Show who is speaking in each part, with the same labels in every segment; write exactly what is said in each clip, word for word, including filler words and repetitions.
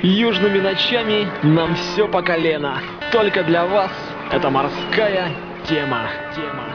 Speaker 1: Южными ночами нам все по колено. Только для вас это морская тема. Тема.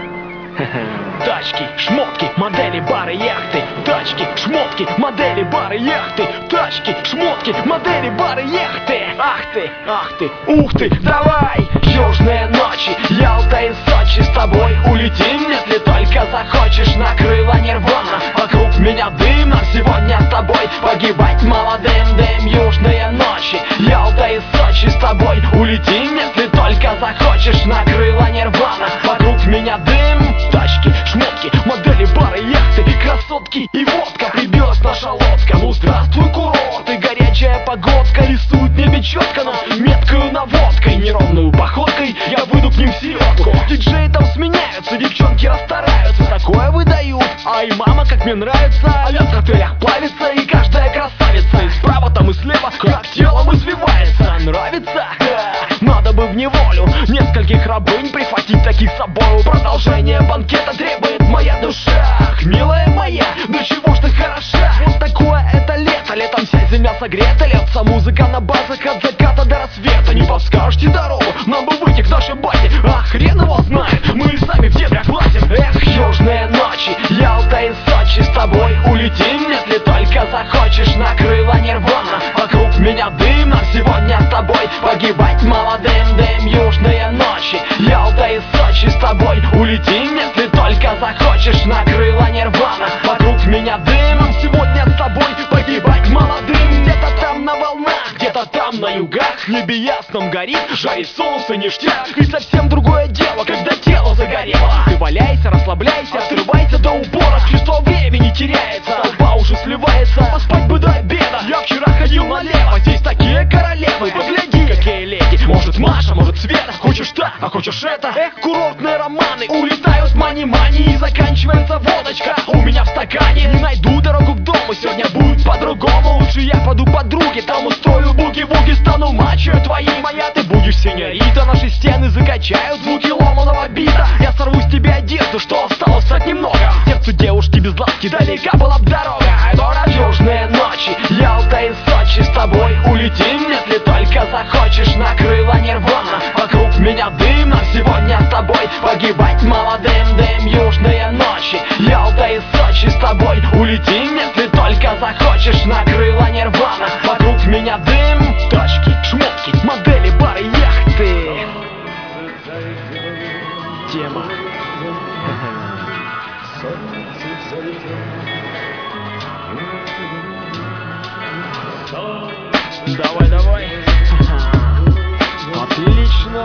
Speaker 1: Тачки, шмотки, модели, бары, яхты. Тачки, шмотки, модели, бары, яхты. Тачки, шмотки, модели, бары, яхты. Ах ты, ах ты, ух ты, давай! Южные ночи, Ялта и Сочи, с тобой улетим, если только захочешь. Накрыла нирвана, вокруг меня дым, но сегодня с тобой погибать молодым. Дым, южные ночи, Ялта и Сочи, с тобой улетим, если только захочешь. Накрыла нирвана, вокруг меня дым. Тачки, шмотки, модели, бары, яхты, красотки и водка. Прибилась наша лодка, ну здравствуй, курорт. И горячая погодка рисует небе четко, но меткою наводкой, неровную походкой я выйду к ним в селедку. Диджеи там сменяются, девчонки расстараются, такое выдают. Ай, мама, как мне нравится, лед в коктейлях плавится, и каждая красавица и справа там и слева, как телом извивается. Нравится? Да. Надо бы в неволю нескольких рабынь прихватить таких с собой. Продолжение банкета требует моя душа. Ах, милая моя, до чего ж ты хороша. Вот такое это лето, летом вся земля согрета. Льется музыка на базах от заката до рассвета. Не подскажете дорогу, нам бы выйти к нашей базе. А хрен его знает, мы и сами в дебрях лазим. Эх, южные ночи, Ялта и Сочи, с тобой улетим, если только захочешь. Накрыла нирвана, вокруг меня дым, но сегодня с тобой погибать молодым. Дым, южные ночи, Ялта и Сочи, с тобой улетим, если только захочешь. Накрыла нирвана, вокруг меня дым, сегодня с тобой погибать молодым. Где-то там на волнах, где-то там на югах, в небе ясном горит, жарит солнце ништяк. И совсем другое дело, когда тело загорело. Ты валяйся, расслабляйся, отрывайся до упора. Чувство времени теряется, толпа уже сливается. Поспать бы до обеда, я вчера ходил налево. Здесь такие королевы, погляди, какие леди. Может Маша, может Света, хочешь так, а хочешь это. Эх, курортные романы, улетают мани-мани, и заканчивается водочка у меня в стакане. Не найду дорогу к дому, сегодня будет по-другому. Лучше я пойду к подруге, там устрою буги-вуги. Стану мачо твоей, моя ты будешь сеньорита. Наши стены закачают звуки ломаного бита. Я сорву с тебя одежду, что осталось так немного. Сердцу девушки без ласки далека была б дорога. Город, южные ночи, Ялта и Сочи, с тобой улетим, если только захочешь. Накрыла нирвана, вокруг меня дым, но сегодня с тобой погибать молодым. Дым, южные ночи, Ялта и Сочи, с тобой улетим, если только захочешь. Накрыла нирвана, вокруг меня дым. Тачки, шмотки, модели, бары, яхты. Тема. Давай, давай. Отлично.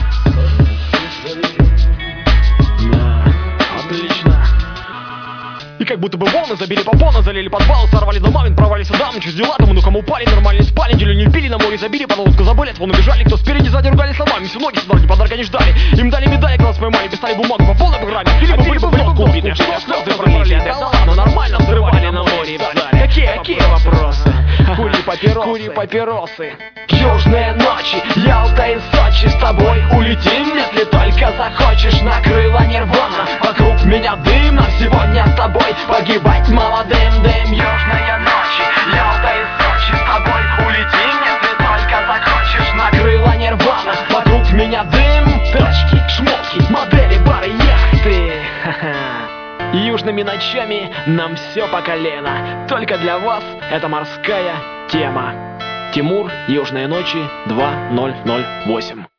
Speaker 1: Да, отлично. И как будто бы волны забили попона, залили подвал, сорвали домами, провалились сюда, ну что с дела там, ну кому пали, нормально спали, неделю не пили, на море забили, под лодку забыли, от волны бежали, кто спереди сзади ругали словами, все ноги с подарка не ждали, им дали медали, когда нас поймали, писали бумагу по полной программе, или бы были бы в носку убиты, что слезы пролили, да ладно, нормально взрывали на море и писали. Какие, какие вопросы? Кури папиросы, кури папиросы. Южные ночи, Ялта и Сочи, с тобой улетим, если только захочешь. Накрыла нирвана, вокруг меня дым, но сегодня с тобой погибать молодым. Дым, южные ночи, Ялта и Сочи, с тобой улетим, если только захочешь. Накрыла нирвана, вокруг меня дым. Тачки, шмотки, модели, бары, яхты. Южными ночами нам все по колено. Только для вас это морская тема. Тимур, Южные ночи, два ноль ноль восемь.